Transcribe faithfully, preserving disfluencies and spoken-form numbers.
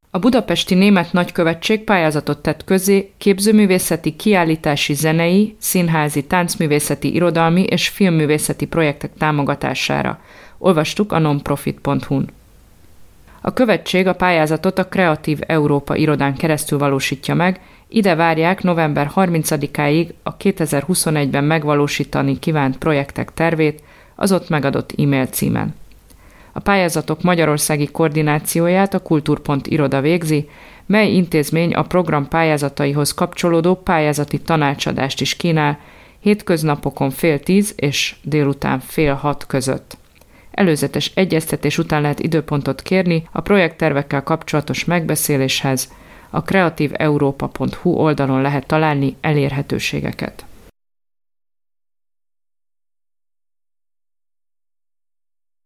A budapesti német nagykövetség pályázatot tett közzé képzőművészeti, kiállítási, zenei, színházi, táncművészeti, irodalmi és filmművészeti projektek támogatására. Olvastuk a nonprofit pont hu-n. A követség a pályázatot a Kreatív Európa irodán keresztül valósítja meg, ide várják november harmincadikáig a kétezer-huszonegyben megvalósítani kívánt projektek tervét az ott megadott e-mail címen. A pályázatok magyarországi koordinációját a kultúr pont iroda végzi, mely intézmény a program pályázataihoz kapcsolódó pályázati tanácsadást is kínál, hétköznapokon fél tíz és délután fél hat között. Előzetes egyeztetés után lehet időpontot kérni a projekttervekkel kapcsolatos megbeszéléshez, a kreatív európa pont hu oldalon lehet találni elérhetőségeket.